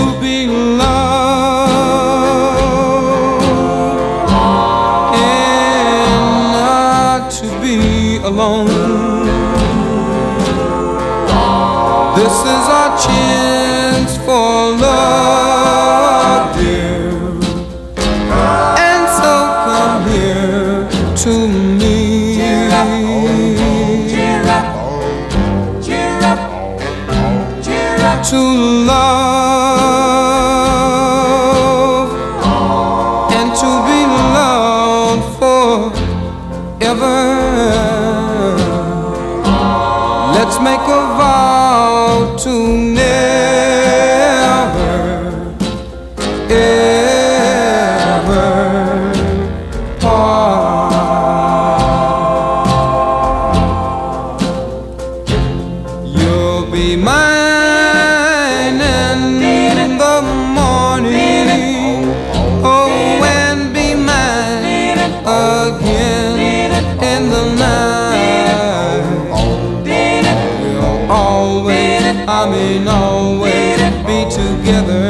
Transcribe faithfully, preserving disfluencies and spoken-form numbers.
be loved and not to be alone. This is our chance for love, dear. And so come here to me. Cheer up, cheer up, cheer up, cheer up. To love and to be loved forever. Let's make a vow to never, ever part. You'll be mine in the morning, oh, and be mine again in the night. We'll always, I mean always, be together.